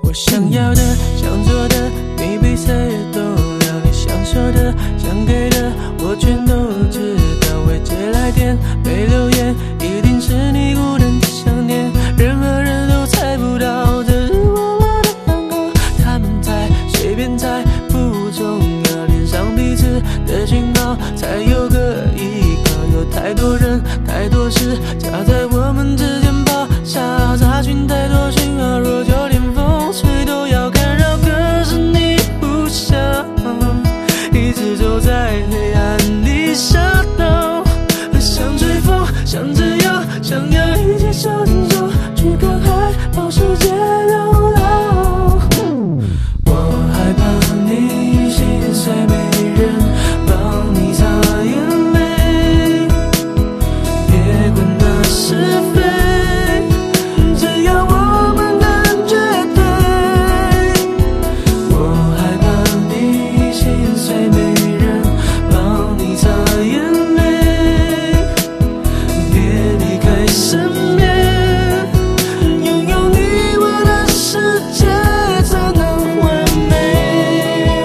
我想要的，想做的，你比谁都了。你想说的，想给的，我全都知道。未接来电，没留言，一定是你孤单的想念。任何人都猜不到，这是我们的暗号。他们猜，随便猜，不重要。连上彼此的讯号，才有个依靠。有太多人，太多事，夹在我们之间爆炸，杂讯太多讯号，若就连风吹都要干扰。可是你不想一直走在黑暗里shadow，想追风，想自由，想要一起手牵手去看海，到世界流浪。我害怕你心碎，没人帮你擦眼泪，别管那是非，只要我们能绝对。我害怕你心碎，没人帮你擦眼泪，别离开身边，拥有你我的世界才能完美。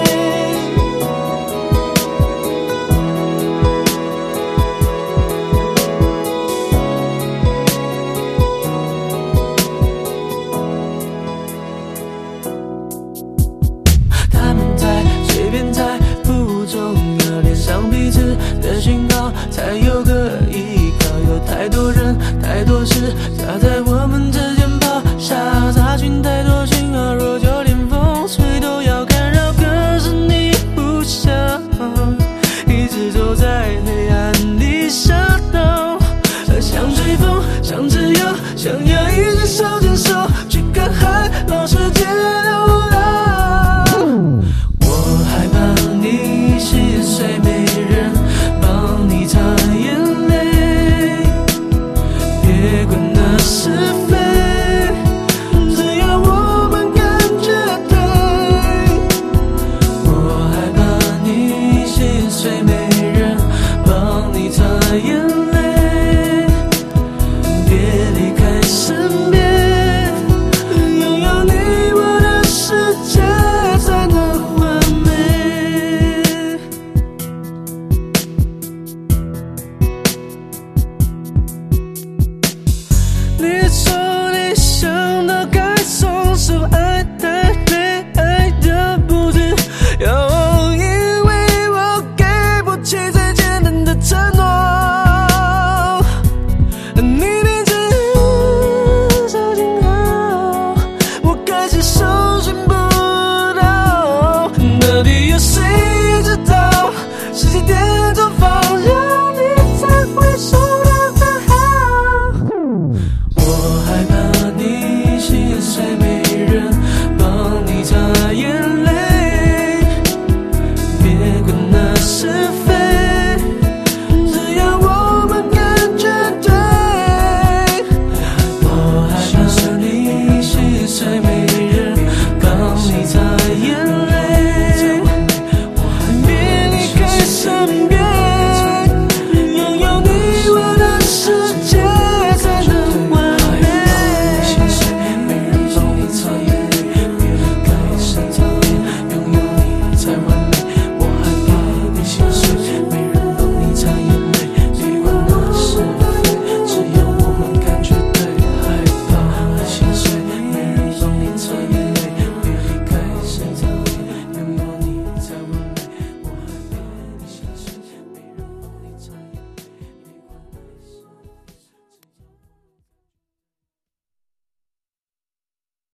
他们猜，随便猜，不重要。连上彼此的讯号，才有个依靠。有太多人，太多事，